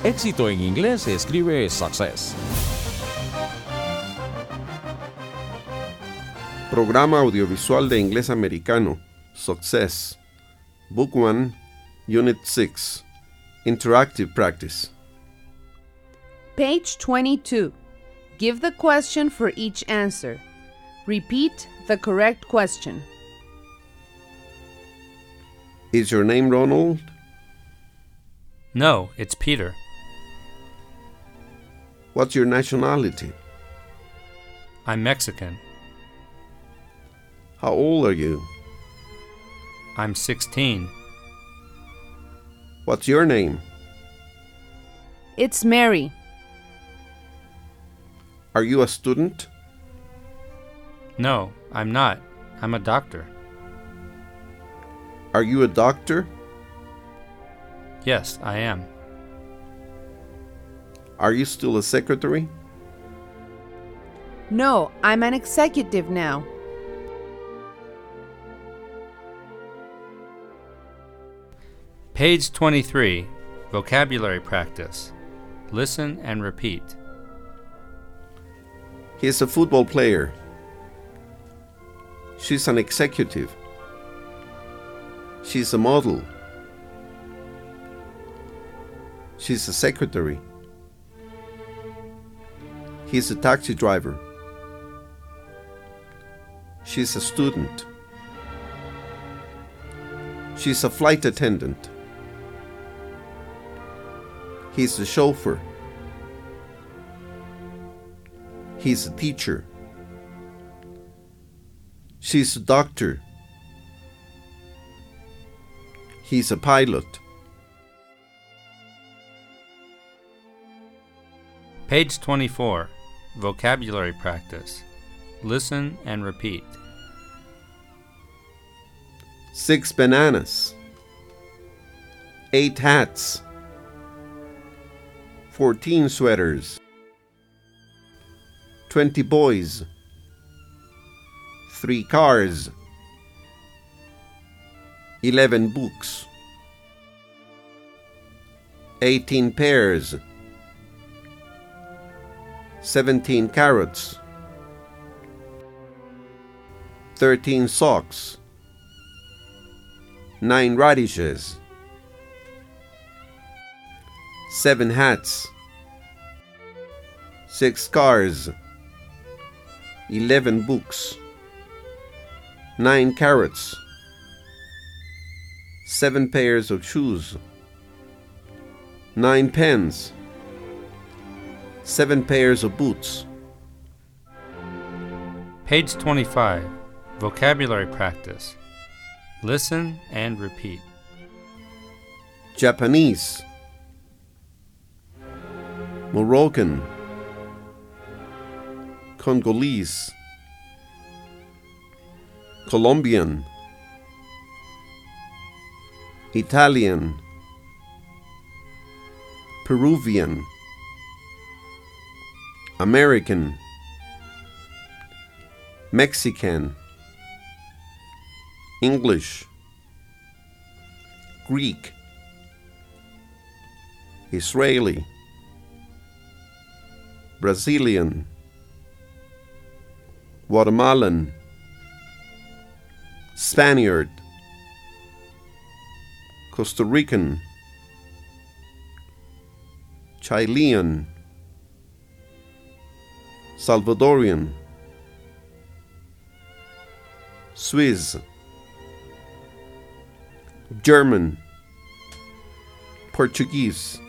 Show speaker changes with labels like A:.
A: Éxito en inglés se escribe success.
B: Programa audiovisual de inglés americano, Success. Book 1, Unit 6. Interactive Practice.
C: Page 22. Give the question for each answer. Repeat the correct question.
B: Is your name Ronald?
D: No, it's Peter.
B: What's your nationality?
D: I'm Mexican.
B: How old are you?
D: I'm 16.
B: What's your name?
C: It's Mary.
B: Are you a student?
D: No, I'm not. I'm a doctor.
B: Are you a doctor?
D: Yes, I am.
B: Are you still a secretary?
C: No, I'm an executive now.
D: Page 23. Vocabulary practice. Listen and repeat.
B: He's a football player. She's an executive. She's a model. She's a secretary. He's a taxi driver. She's a student. She's a flight attendant. He's a chauffeur. He's a teacher. She's a doctor. He's a pilot.
D: Page 24. Vocabulary practice. Listen and repeat.
B: 6 bananas. 8 hats. 14 sweaters. 20 boys. 3 cars. 11 books. 18 pears. 17 carrots. 13 socks. 9 radishes. 7 hats. 6 cars. 11 books. 9 carrots. 7 pairs of shoes. 9 pens. 7 pairs of boots.
D: Page 25. Vocabulary practice. Listen and repeat.
B: Japanese. Moroccan. Congolese. Colombian. Italian. Peruvian. American. Mexican. English. Greek. Israeli. Brazilian. Guatemalan. Spaniard. Costa Rican. Chilean. Salvadorian. Swiss. German. Portuguese.